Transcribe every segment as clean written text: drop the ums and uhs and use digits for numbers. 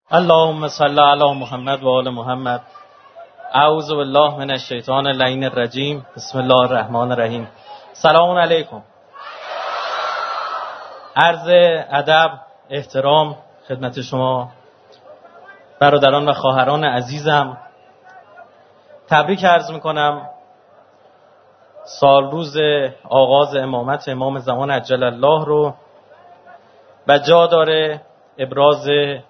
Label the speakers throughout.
Speaker 1: اللهم صل علی محمد و آل محمد. اعوذ بالله من الشیطان اللعین الرجیم. بسم الله الرحمن الرحیم. سلام علیکم. عرض ادب، احترام خدمت شما برادران و خواهران عزیزم. تبریک عرض میکنم سال روز آغاز امامت امام زمان عجل الله رو و جا داره ابراز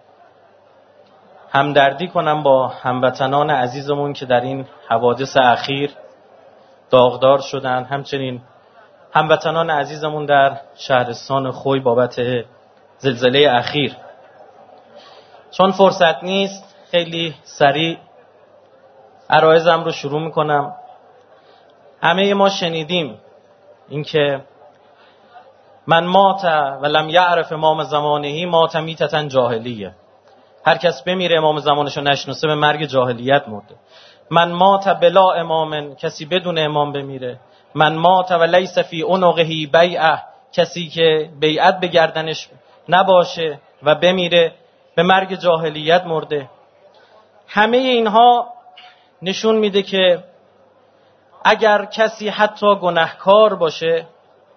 Speaker 1: همدردی کنم با هموطنان عزیزمون که در این حوادث اخیر داغدار شدن، همچنین هموطنان عزیزمون در شهرستان خوی بابت زلزله اخیر. چون فرصت نیست خیلی سریع عرایزم رو شروع میکنم. همه ما شنیدیم اینکه من مات و لم یعرف امام زمانهی مات میتة جاهلیه. هر کس بمیره امام زمانشو نشناسه به مرگ جاهلیت مرده. من مات بلا امام، کسی بدون امام بمیره. من مات و لیس فی عنقه بیعه، کسی که بیعت به گردنش نباشه و بمیره به مرگ جاهلیت مرده. همه اینها نشون میده که اگر کسی حتی گناهکار باشه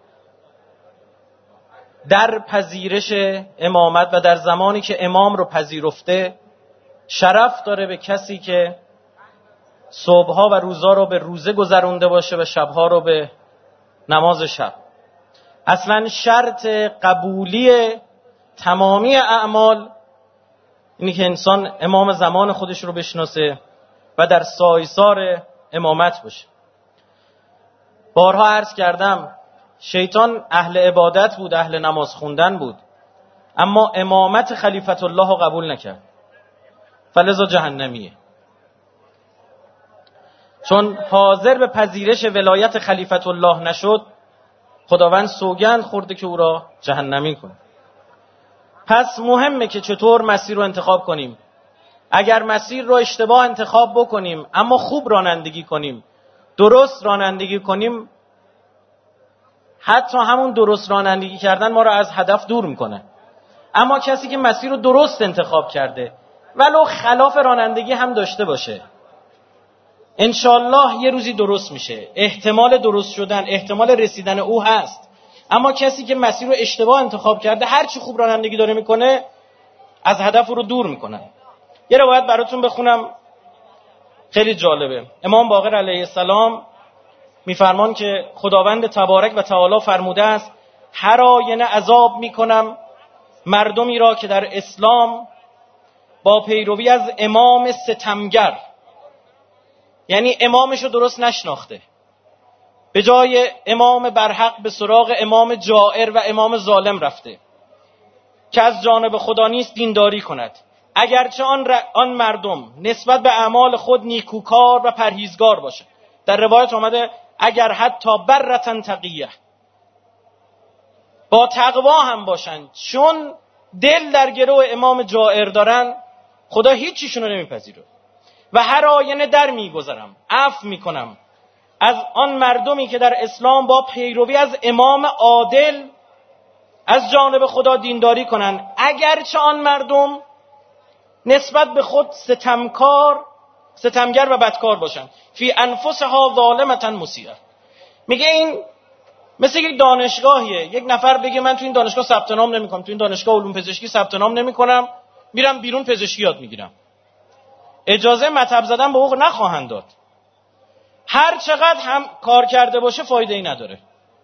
Speaker 1: در پذیرش امامت و در زمانی که امام رو پذیرفته شرف داره به کسی که صبحها و روزها رو به روزه گذرونده باشه و شبها رو به نماز شب. اصلا شرط قبولی تمامی اعمال اینی که انسان امام زمان خودش رو بشناسه و در سایسار امامت باشه. بارها عرض کردم شیطان اهل عبادت بود، اهل نماز خوندن بود، اما امامت خلیفت الله رو قبول نکرد، فلذا جهنمیه. چون حاضر به پذیرش ولایت خلیفت الله نشد، خداوند سوگند خورده که او را جهنمی کنه. پس مهمه که چطور مسیر رو انتخاب کنیم. اگر مسیر رو اشتباه انتخاب بکنیم اما خوب رانندگی کنیم، درست رانندگی کنیم، حتی همون درست رانندگی کردن ما رو از هدف دور میکنه. اما کسی که مسیر رو درست انتخاب کرده ولو خلاف رانندگی هم داشته باشه، انشالله یه روزی درست میشه. احتمال درست شدن، احتمال رسیدن او هست. اما کسی که مسیر رو اشتباه انتخاب کرده هرچی خوب رانندگی داره میکنه از هدف رو دور میکنه. یه روایت براتون بخونم خیلی جالبه. امام باقر علیه السلام میفرمان که خداوند تبارک و تعالی فرموده است هر آینه عذاب میکنم مردمی را که در اسلام با پیروی از امام ستمگر، یعنی امامش رو درست نشناخته، به جای امام برحق به سراغ امام جائر و امام ظالم رفته که از جانب خدا نیست دینداری کند، اگرچه آن مردم نسبت به اعمال خود نیکوکار و پرهیزگار باشه. در روایت آمده اگر حتی برتن تقیه، با تقوا هم باشن، چون دل در گرو امام جائر دارن خدا هیچیشون رو نمیپذیره. و هر آینه در میگذرم، عفو میکنم از آن مردمی که در اسلام با پیروی از امام عادل از جانب خدا دینداری کنن، اگرچه آن مردم نسبت به خود ستمگر و بدکار باشن. فی انفسها ظالمة مسیئة. میگه این مثل یک دانشگاهیه. یک نفر بگه من تو این دانشگاه ثبت نام نمیکنم، تو این دانشگاه علوم پزشکی ثبت نام نمیکنم، میرم بیرون پزشکی یاد میگیرم. اجازه مطب زدن به او نخواهند داد. هر چقدر هم کار کرده باشه فایده ای نداره.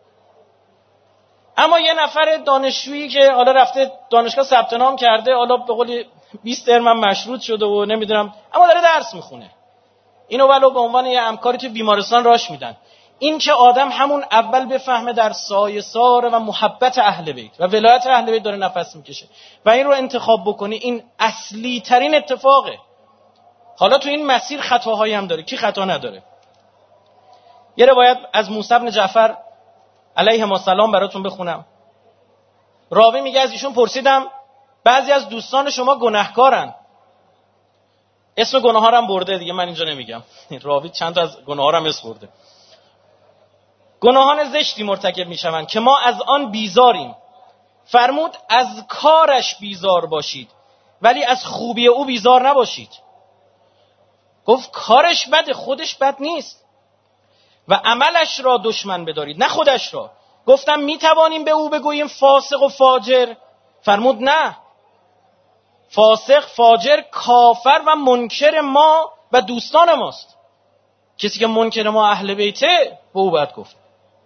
Speaker 1: اما یه نفر دانشجویی که حالا رفته دانشگاه ثبت نام کرده، حالا به قول 20 ترم مشروط شده و نمیدونم، اما داره درس میخونه، اینو ولو به عنوان یه همکاری تو بیمارستان راش میدن. این که آدم همون اول بفهمه در سایه‌سار و محبت اهل بیت و ولایت اهل بیت داره نفس میکشه و این رو انتخاب بکنی، این اصلی ترین اتفاقه. حالا تو این مسیر خطاهایی هم داره، کی خطا نداره؟ یه روایت از موسی بن جعفر علیه السلام براتون بخونم. راوی میگه از ایشون پرسیدم بعضی از دوستان شما گناهکارن، اسم گناه‌ها رو هم برده دیگه، من اینجا نمیگم. راوی چند تا از گناه‌ها رو هم اسم برده. گناهان زشتی مرتکب میشوند که ما از آن بیزاریم. فرمود از کارش بیزار باشید ولی از خوبی او بیزار نباشید. گفت کارش بده، خودش بد نیست و عملش را دشمن بدارید، نه خودش را. گفتم میتوانیم به او بگوییم فاسق و فاجر؟ فرمود نه، فاسق، فاجر، کافر و منکر ما و دوستان ماست. کسی که منکر ما اهل بیته به او باید گفت.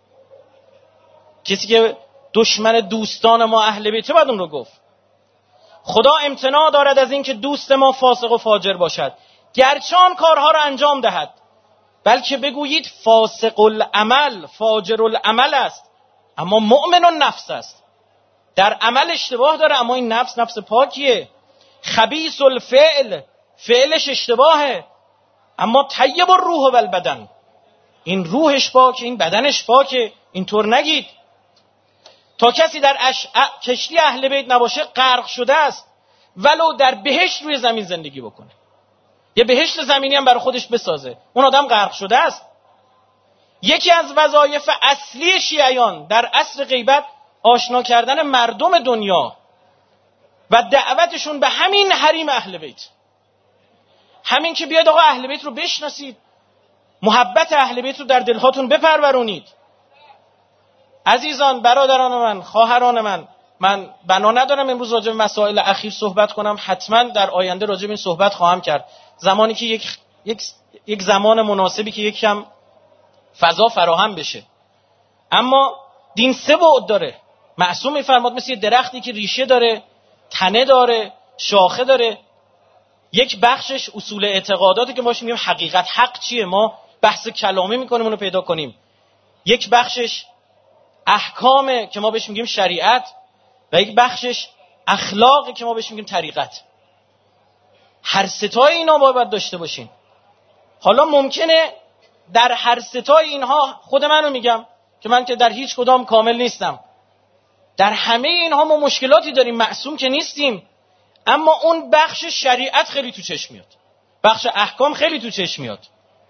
Speaker 1: کسی که دشمن دوستان ما اهل بیته باید اون رو گفت. خدا امتناع دارد از این که دوست ما فاسق و فاجر باشد، گرچه آن کارها را انجام دهد، بلکه بگویید فاسق العمل، فاجر العمل است، اما مؤمن النفس است. در عمل اشتباه داره اما این نفس پاکیه. خبیث الفعل، فعلش اشتباهه اما طیب الروح و البدن، این روحش پاکه، این بدنش پاکه. اینطور نگید. تا کسی در کشتی اهل بیت نباشه غرق شده است، ولو در بهشت روی زمین زندگی بکنه، یه بهشت زمینی هم برای خودش بسازه، اون آدم غرق شده است. یکی از وظایف اصلی شیعیان در عصر غیبت آشنا کردن مردم دنیا و دعوتشون به همین حریم اهل بیت. همین که بیاید آقا اهل بیت رو بشناسید، محبت اهل بیت رو در دلهاتون بپرورونید. عزیزان، برادران من، خواهران من بنا ندارم امروز راجع به مسائل اخیر صحبت کنم، حتما در آینده راجع به این صحبت خواهم کرد، زمانی که یک زمان مناسبی که یک کم فضا فراهم بشه. اما دین 3 بعد داره. معصوم می‌فرماد مثل یه درختی که ریشه داره، تنه داره، شاخه داره. یک بخشش اصول اعتقاداتی که ما میگیم حقیقت، حق چیه، ما بحث کلامی میکنیم اونو پیدا کنیم. یک بخشش احکامه که ما بهش میگیم شریعت و یک بخشش اخلاقه که ما بهش میگیم طریقت. هر ستای اینا باید داشته باشیم. حالا ممکنه در هر ستای اینها، خود منو میگم که من که در هیچ کدام کامل نیستم، در همه اینها ما مشکلاتی داریم، معصوم که نیستیم، اما اون بخش شریعت خیلی تو چشم میاد، بخش احکام خیلی تو چشم میاد.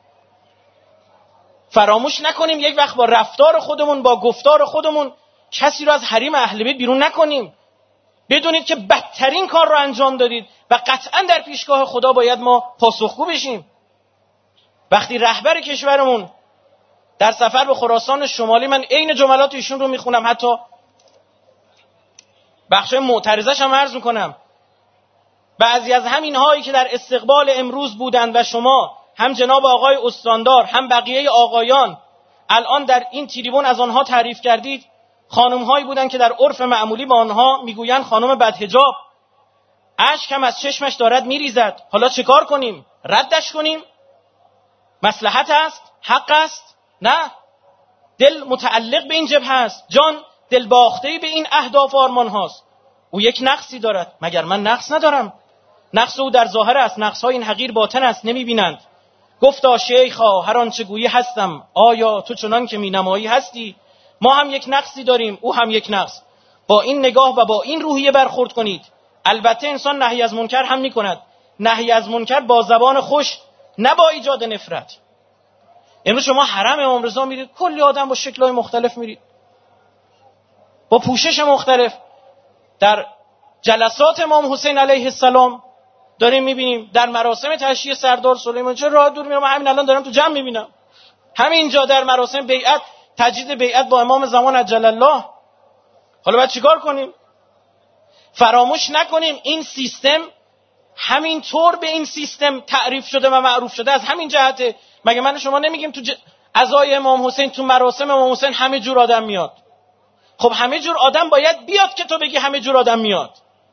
Speaker 1: فراموش نکنیم یک وقت با رفتار خودمون، با گفتار خودمون کسی رو از حریم اهل بیت بیرون نکنیم. بدونید که بدترین کار رو انجام دادید و قطعا در پیشگاه خدا باید ما پاسخگو بشیم. وقتی رهبر کشورمون در سفر به خراسان شمالی، من عین جملات ایشون رو میخونم، حتی بخشای معترضش هم عرض میکنم، بعضی از همین هایی که در استقبال امروز بودند و شما هم جناب آقای استاندار هم بقیه آقایان الان در این تریبون از آنها تعریف کردید، خانم هایی بودند که در عرف معمولی با آنها میگویند خانم بدحجاب. اشک هم از چشمش دارد میریزد. حالا چه کار کنیم؟ ردش کنیم؟ مصلحت است؟ حق است؟ نه، دل متعلق به این جبهه است، جان دل باخته‌ای به این اهداف و آرمان هاست. او یک نقصی دارد، مگر من نقص ندارم؟ نقص او در ظاهر است، نقص های این حقیر باطن است، نمیبینند. گفتا شیخا هر آنچه گویی هستم، آیا تو چنان که مینمایی هستی؟ ما هم یک نقصی داریم، او هم یک نقص. با این نگاه و با این روحیه برخورد کنید. البته انسان نهی از منکر هم میکند، نهی از منکر با زبان خوش، نه با ایجاد نفرت. امروز شما حرم امام رضا میرید، کلی آدم با شکل‌های مختلف میرید، با پوشش مختلف. در جلسات امام حسین علیه السلام داریم میبینیم، در مراسم تشییع سردار سلیمان، چه راه دور میرم، همین الان دارم تو جمع میبینم، همینجا در مراسم بیعت، تجدید بیعت با امام زمان عجل الله. حالا باید چیکار کنیم؟ فراموش نکنیم این سیستم همینطور به این سیستم تعریف شده و معروف شده، از همین جهته. مگه من شما نمیگیم تو عزای امام حسین، تو مراسم امام حسین همه جور آدم میاد؟ خب همه جور آدم باید بیاد که تو بگی همه جور آدم میاد.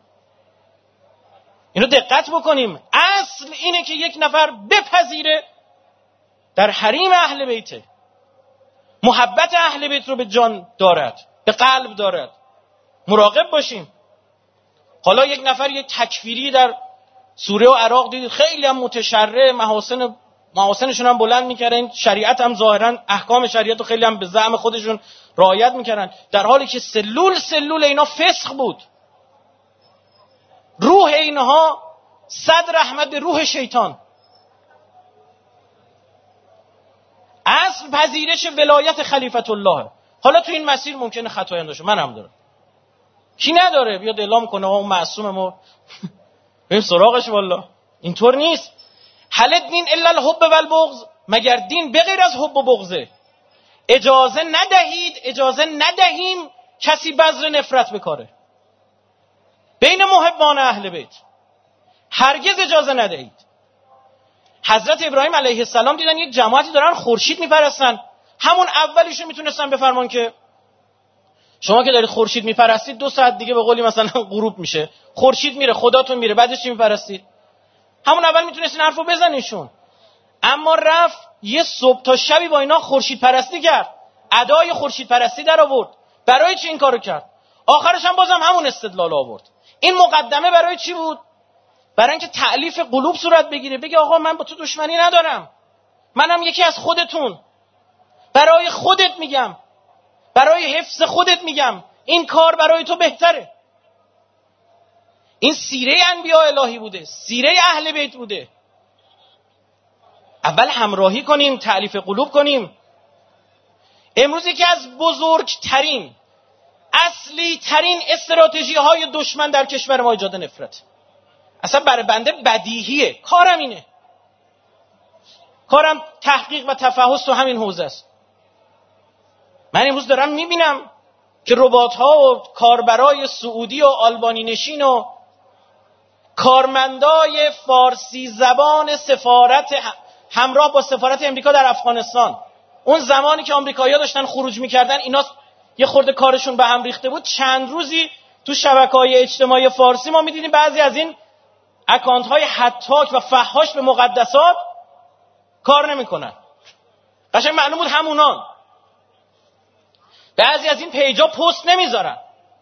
Speaker 1: اینو دقت بکنیم. اصل اینه که یک نفر بپذیره در حریم اهل بیته، محبت اهل بیت رو به جان دارد، به قلب دارد. مراقب باشیم. حالا یک نفر یک تکفیری در سوریه و عراق دیدید، خیلی هم متشرع، محاسنشون هم بلند میکردن، شریعت هم ظاهرا احکام شریعت رو خیلی هم به زعم خودشون رعایت میکردن، در حالی که سلول اینا فسق بود. روح اینها صد رحمت به روح شیطان. اصل پذیرش ولایت خلیفت الله. حالا تو این مسیر ممکنه خطایی داشته، من هم دارم، کی نداره بیاد اعلام کنه اون معصوم ما بریم سراغش. والا اینطور نیست. هل الدین الا الحب و البغض، مگر دین بغیر از حب و بغضه؟ اجازه ندهید، اجازه ندهیم کسی بذر نفرت بکاره بین محبان اهل بیت. هرگز اجازه ندهید. حضرت ابراهیم علیه السلام دیدن یک جماعتی دارن خورشید میپرستن، همون اولیشون میتونستن بفرمان که شما که دارید خورشید میپرستید 2 ساعت دیگه به قولی مثلا غروب میشه، خورشید میره، خداتون میره، بعدش چی میپرستید؟ همون اول میتونستین حرفو بزنیشون. اما رفت یه صبح تا شبی با اینا خورشید پرستی کرد، ادای خورشید پرستی در آورد. برای چی این کارو کرد؟ آخرش هم بازم همون استدلال آورد. این مقدمه برای چی بود؟ برای اینکه تألیف قلوب صورت بگیره، بگه آقا من با تو دشمنی ندارم، منم یکی از خودتون، برای خودت میگم، برای حفظ خودت میگم، این کار برای تو بهتره. این سیره انبیاء الهی بوده، سیره اهل بیت بوده. اول همراهی کنیم، تألیف قلوب کنیم. امروز یکی از بزرگترین، اصلی ترین استراتژی های دشمن در کشور ما ایجاد نفرت. اصلا برای بنده بدیهیه، کارم اینه، کارم تحقیق و تفحص تو همین حوزه است. من امروز دارم میبینم که ربات‌ها و کاربرای سعودی و آلبانی نشین و کارمندای فارسی زبان سفارت همراه با سفارت امریکا در افغانستان، اون زمانی که آمریکایی‌ها داشتن خروج میکردن، اینا یه خورده کارشون به هم ریخته بود، چند روزی تو شبکه‌های اجتماعی فارسی ما می‌دیدیم بعضی از این اکانت‌های هتاک و فحاش به مقدسات کار نمی‌کنن. قشنگ معلوم بود همونان. بعضی از این پیجا پست نمیذارن.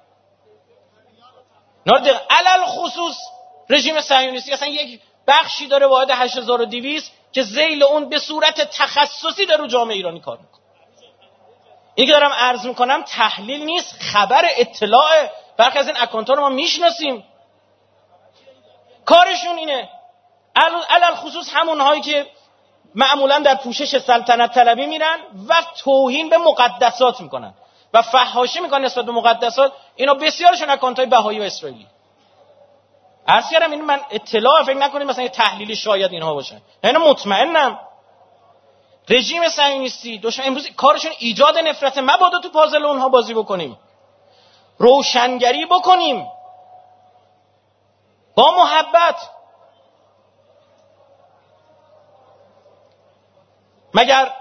Speaker 1: علل خصوص رژیم صهیونیستی اصلا یک بخشی داره واحد 8200 که ذیل اون به صورت تخصصی در رو جامعه ایرانی کار میکنه. این که دارم عرض میکنم تحلیل نیست، خبر، اطلاع. برخی از این اکانت‌ها رو ما میشناسیم، کارشون اینه. علل خصوص همون هایی که معمولا در پوشش سلطنت طلبی میرن و توهین به مقدسات میکنن و فحاشی میکنن نسبت به مقدسات. اینا بسیارشون اکانت‌های بهایی و اسرائیلی. عرض کردم این من اطلاع، فکر نکنید مثلا یه تحلیلی شاید اینها باشه. اینا مطمئنم رژیم صهیونیستی دشمن امروز کارشون ایجاد نفرت. مبادا تو پازل اونها بازی بکنیم، روشنگری بکنیم با محبت. مگر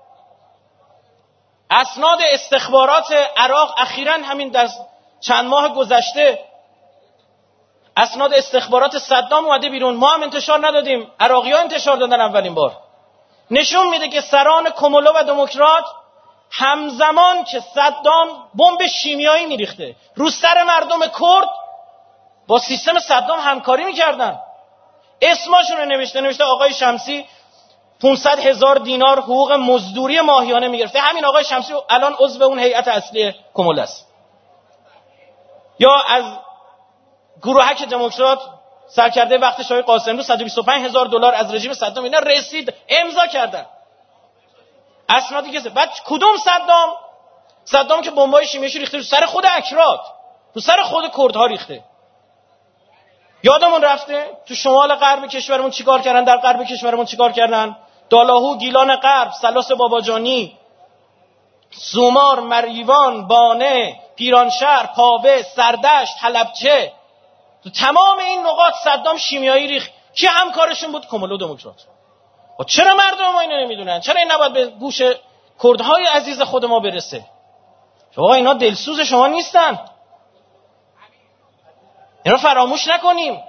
Speaker 1: اسناد استخبارات عراق اخیراً همین در چند ماه گذشته اسناد استخبارات صدام اومده بیرون، ما هم انتشار ندادیم، عراقی‌ها انتشار دادن اولین بار. نشون میده که سران کمولو و دموکرات همزمان که صدام بمب شیمیایی میریخته رو سر مردم کرد با سیستم صدام همکاری میکردن. اسمشون رو نوشته آقای شمسی 500,000 دینار حقوق مزدوری ماهیانه میگرفته. همین آقای شمسی الان عضو اون هیئت اصلی کمولو است. یا از گروهک دموکرات سرکرده وقتش آقای قاسمی $125,000 از رژیم صدام اینا رسید، امضا کردن. اسنادی که بعد کدوم صدام که بمبای شیمیایی ریخته رو سر خود اکراد، رو سر خود کردها ریخته. یادمون رفته تو شمال غرب کشورمون چیکار کردن، در غرب کشورمون چیکار کردن؟ دالاهو، گیلان غرب، سلاس باباجانی، سومار، مریوان، بانه، پیرانشهر، پاوه، سردشت، حلبچه، تو تمام این نقاط صدام شیمیایی ریخت. کی همکارشون بود؟ کمولو دموکرات. و چرا مردم ما اینو نمیدونن؟ چرا این نباید به گوش کردهای عزیز خود ما برسه؟ آقا اینا دلسوز شما نیستن، اینا فراموش نکنیم.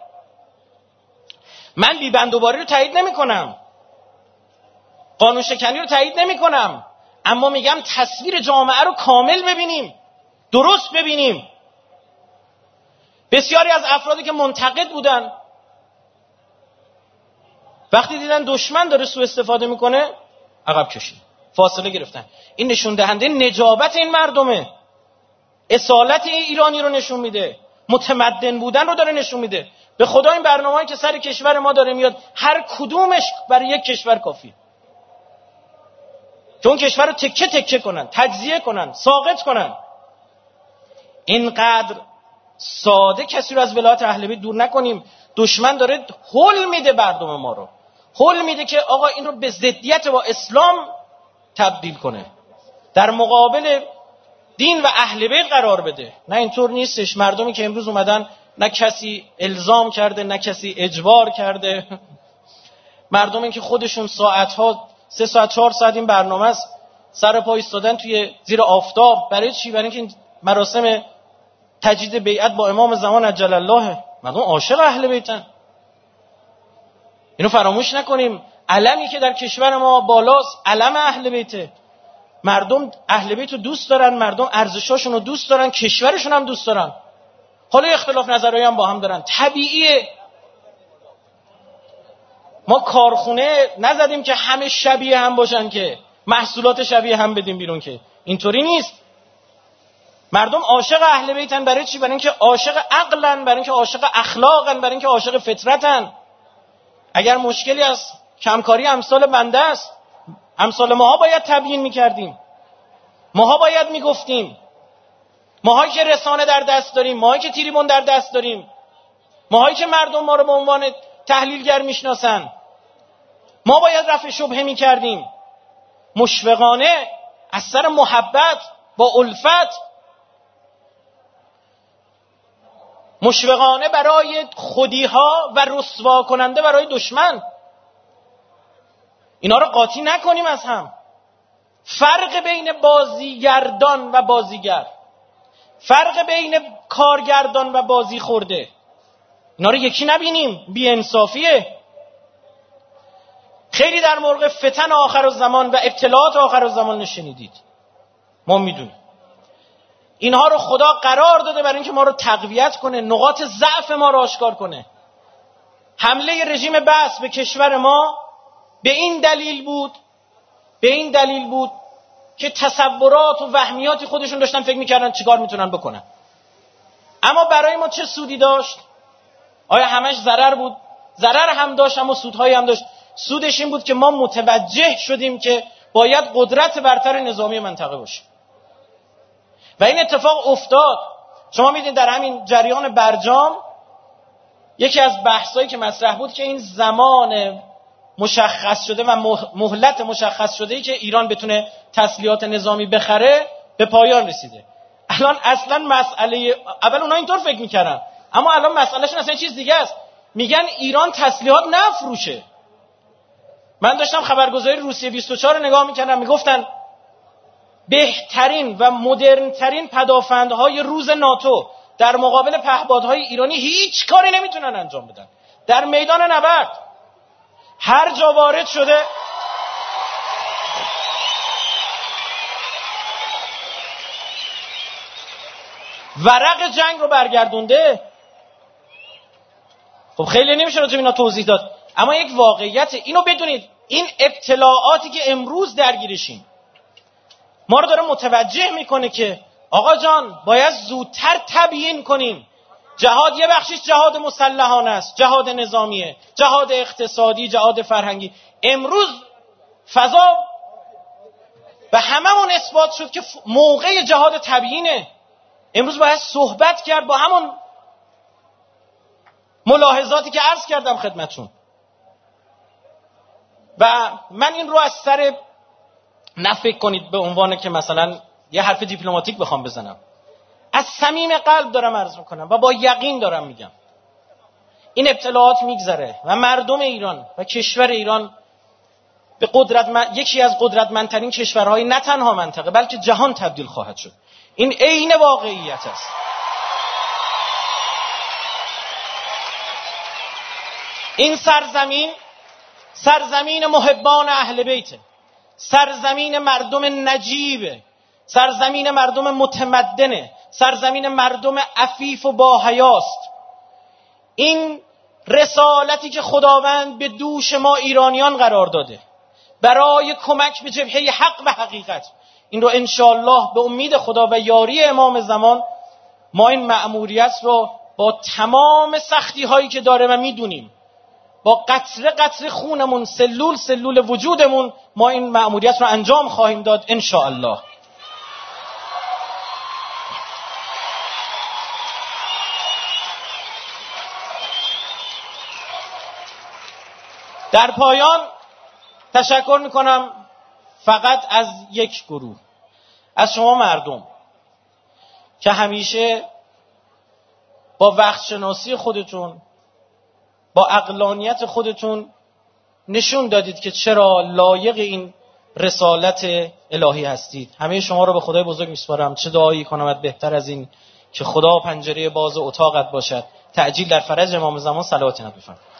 Speaker 1: من بیبندوباری رو تایید نمی کنم، قانون شکنی رو تایید نمی کنم، اما میگم تصویر جامعه رو کامل ببینیم، درست ببینیم. بسیاری از افرادی که منتقد بودن وقتی دیدن دشمن داره سوء استفاده میکنه عقب کشید، فاصله گرفتن. این نشون دهنده نجابت این مردمه، اصالت ایرانی رو نشون میده، متمدن بودن رو داره نشون میده. به خدا این برنامه‌ای که سر کشور ما داره میاد هر کدومش برای یک کشور کافی، که اون کشور رو تکه تکه کنن، تجزیه کنن، ساقط کنن. اینقدر ساده کسی رو از ولایت اهل بیت دور نکنیم. دشمن داره هول میده مردم ما رو، هول میده که آقا این رو به ضدیت با اسلام تبدیل کنه، در مقابل دین و اهل بیت قرار بده. نه اینطور نیستش. مردمی که امروز اومدن، نه کسی الزام کرده نه کسی اجبار کرده، مردمی که خودشون ساعتها 3 ساعت 4 ساعت این برنامه است سر پا ایستادن توی زیر آفتاب. برای چی؟ برای اینکه این مراسم تجدید بیعت با امام زمان عجل الله، مردم عاشق اهل بیتن. اینو فراموش نکنیم. علمی که در کشور ما بالاست علم اهل بیته. مردم اهل بیت رو دوست دارن، مردم ارزشاشون رو دوست دارن، کشورشون هم دوست دارن. حالا اختلاف نظرهایی هم با هم دارن، طبیعیه. ما کارخونه نزدیم که همه شبیه هم باشن، که محصولات شبیه هم بدیم بیرون، که اینطوری نیست. مردم عاشق اهل بیتن. برای چی؟ برای اینکه عاشق عقلن، برای اینکه عاشق اخلاقن، برای اینکه عاشق فطرتن. اگر مشکلی از کمکاری امثال بنده است، امثال ماها باید تبیین میکردیم، ماها باید میگفتیم، ماهایی که رسانه در دست داریم، ماهایی که تریبون در دست داریم، ماهایی که مردم ما رو به عنوان تحلیلگر میشناسن، ما باید رفع شبهه میکردیم مشفقانه، از سر محبت با الفت، مشفقانه برای خودیها و رسوا کننده برای دشمن. اینا رو قاطی نکنیم از هم. فرق بین بازیگردان و بازیگر، فرق بین کارگردان و بازی خورده، اینا رو یکی نبینیم. بی انصافیه. خیلی در مورد فتن آخرالزمان و ابتلاعات آخرالزمان نشنیدید. ما میدونیم اینها رو خدا قرار داده برای اینکه ما رو تقویت کنه، نقاط ضعف ما رو آشکار کنه. حمله رژیم بعث به کشور ما به این دلیل بود که تصورات و وهمیاتی خودشون داشتن، فکر میکردن چیکار میتونن بکنن. اما برای ما چه سودی داشت؟ آیا همش ضرر بود؟ ضرر هم داشت اما سودهایی هم داشت. سودش این بود که ما متوجه شدیم که باید قدرت برتر نظامی منطقه باشه و این اتفاق افتاد. شما میدونید در همین جریان برجام یکی از بحثایی که مطرح بود که این زمان مشخص شده و مهلت مشخص شده‌ای که ایران بتونه تسلیحات نظامی بخره به پایان رسیده. الان اصلا مسئله، اول اونها اینطور فکر میکردن، اما الان مسئلهشون اصلا چیز دیگه است. میگن ایران تسلیحات نفروشه. من داشتم خبرگزاری روسیه 24 رو نگاه میکردم، میگفتن بهترین و مدرنترین پدافندهای روز ناتو در مقابل پهپادهای ایرانی هیچ کاری نمیتونن انجام بدن. در میدان نبرد هر جا وارد شده ورق جنگ رو برگردونده. خب خیلی نمیشه راجع به اینا توضیح داد، اما یک واقعیت. اینو بدونید، این ابتلاعاتی که امروز درگیرشیم ما رو داره متوجه میکنه که آقا جان باید زودتر تبیین کنیم. جهاد یه بخشش جهاد مسلحانه است، جهاد نظامیه، جهاد اقتصادی، جهاد فرهنگی. امروز فضا به هممون اثبات شد که موقع جهاد تبیینه. امروز باید صحبت کرد با همون ملاحظاتی که عرض کردم خدمتون. و من این رو از سر نفکر کنید به عنوان که مثلا یه حرف دیپلماتیک بخوام بزنم، از صمیم قلب دارم عرض میکنم و با یقین دارم میگم این ابتلاعات میگذره و مردم ایران و کشور ایران به یکی از قدرتمندترین کشورهای نه تنها منطقه بلکه جهان تبدیل خواهد شد. این عین واقعیت است. این سرزمین محبان اهل بیته، سرزمین مردم نجیبه، سرزمین مردم متمدنه، سرزمین مردم عفیف و با حیاست. این رسالتی که خداوند به دوش ما ایرانیان قرار داده برای کمک به جبهه حق و حقیقت، این رو انشاءالله به امید خدا و یاری امام زمان ما این مأموریت رو با تمام سختی هایی که داره و میدونیم، با قطره قطره خونمون، سلول سلول وجودمون، ما این مأموریت رو انجام خواهیم داد انشاءالله. در پایان تشکر میکنم فقط از یک گروه، از شما مردم که همیشه با وقت شناسی خودتون، با عقلانیت خودتون نشون دادید که چرا لایق این رسالت الهی هستید. همه شما رو به خدای بزرگ میسپارم. چه دعایی کنم بهتر از این که خدا پنجره باز اتاقت باشد. تعجیل در فرج امام زمان. صلوات نبی بفرمایید.